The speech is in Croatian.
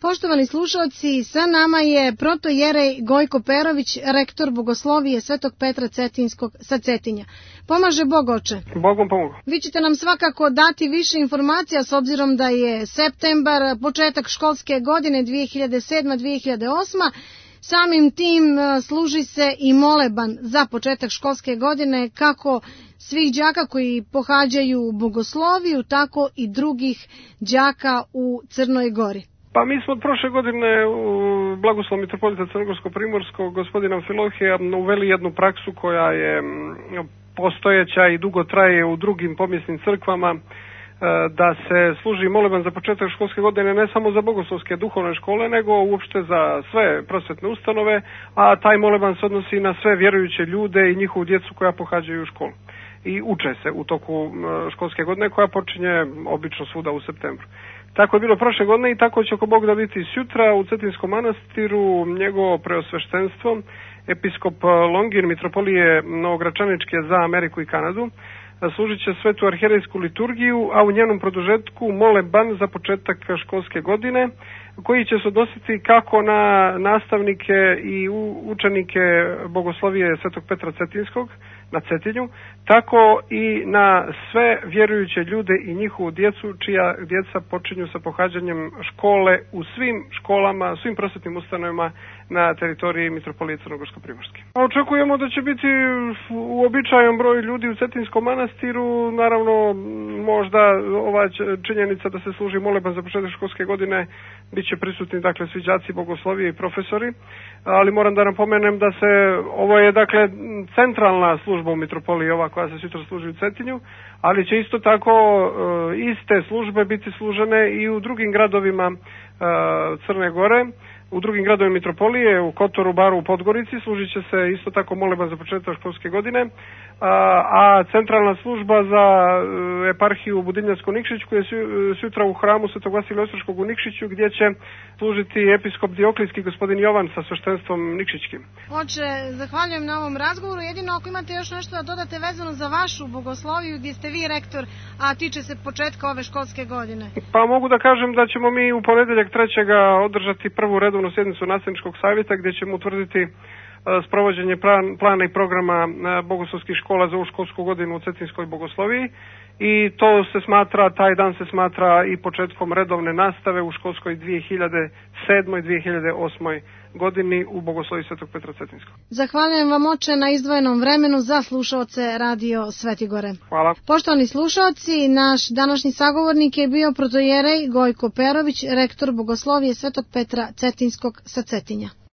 Poštovani slušalci, sa nama je protojerej Gojko Perović, rektor Bogoslovije Svetog Petra Cetinskog sa Cetinja. Pomaže Bog, oče. Bogom pomogu. Vi ćete nam svakako dati više informacija s obzirom da je septembar, početak školske godine 2007-2008. Samim tim služi se i moleban za početak školske godine kako svih đaka koji pohađaju Bogosloviju, tako i drugih đaka u Crnoj Gori. Pa mi smo od prošle godine u blagoslov mitropolita Crnogorsko-primorskog gospodina Amfilohija uveli jednu praksu koja je postojeća i dugo traje u drugim pomjesnim crkvama, da se služi moleban za početak školske godine ne samo za bogoslovske duhovne škole, nego uopšte za sve prosvetne ustanove, a taj moleban se odnosi na sve vjerujuće ljude i njihovu djecu koja pohađaju školu i uče se u toku školske godine koja počinje obično svuda u septembru. Tako je bilo prošle godine i tako će ako Bog da biti sutra u Cetinskom manastiru njegovo preosveštenstvo, episkop Longin mitropolije Novogračaničke za Ameriku i Kanadu, služit će svetu arhijerejsku liturgiju, a u njenom produžetku moleban za početak školske godine, koji će se odnositi kako na nastavnike i učenike Bogoslovije Svetog Petra Cetinskog na Cetinju, tako i na sve vjerujuće ljude i njihovu djecu, čija djeca počinju sa pohađanjem škole u svim školama, svim prosvetnim ustanovama na teritoriji mitropolije Crnogorsko-primorske. Očekujemo da će biti uobičajen broj ljudi u Cetinskom manastiru, naravno možda ova činjenica da se služi moleban za početak školske godine bit će prisutni dakle svi đaci Bogoslovije i profesori, ali moram da napomenem da se ovo je dakle centralna služba u mitropoliji ova koja se sutra služi u Cetinju, ali će isto tako iste službe biti služene i u drugim gradovima Crne Gore, u drugim gradovima mitropolije, u Kotoru, Baru, u Podgorici, služit će se isto tako moleban za početak školske godine, a centralna služba za eparhiju Budinjacko-Nikšićku je sutra u hramu Svetog Vasilija Ostroškog u Nikšiću, gdje će služiti episkop Dioklijski gospodin Jovan sa sveštenstvom nikšićkim. Oče, zahvaljujem na ovom razgovoru. Jedino ako imate još nešto da dodate vezano za vašu Bogosloviju gdje ste vi rektor, a tiče se početka ove školske godine. Pa mogu da kažem da ćemo mi u ponedeljak 3. održati prvu redovnu sjednicu nastavničkog savjeta gdje ćemo utvrditi sprovođenje plana i programa bogoslovskih škola za ovu školsku godinu u Cetinskoj Bogosloviji i to se smatra, taj dan se smatra i početkom redovne nastave u školskoj 2007-2008 godini u Bogosloviji Svetog Petra Cetinskog. Zahvaljujem vam, oče, na izdvojenom vremenu za slušaoce Radio Svetigore. Hvala. Poštovani slušaoci, naš današnji sagovornik je bio protojerej Gojko Perović, rektor Bogoslovije Svetog Petra Cetinskog sa Cetinja.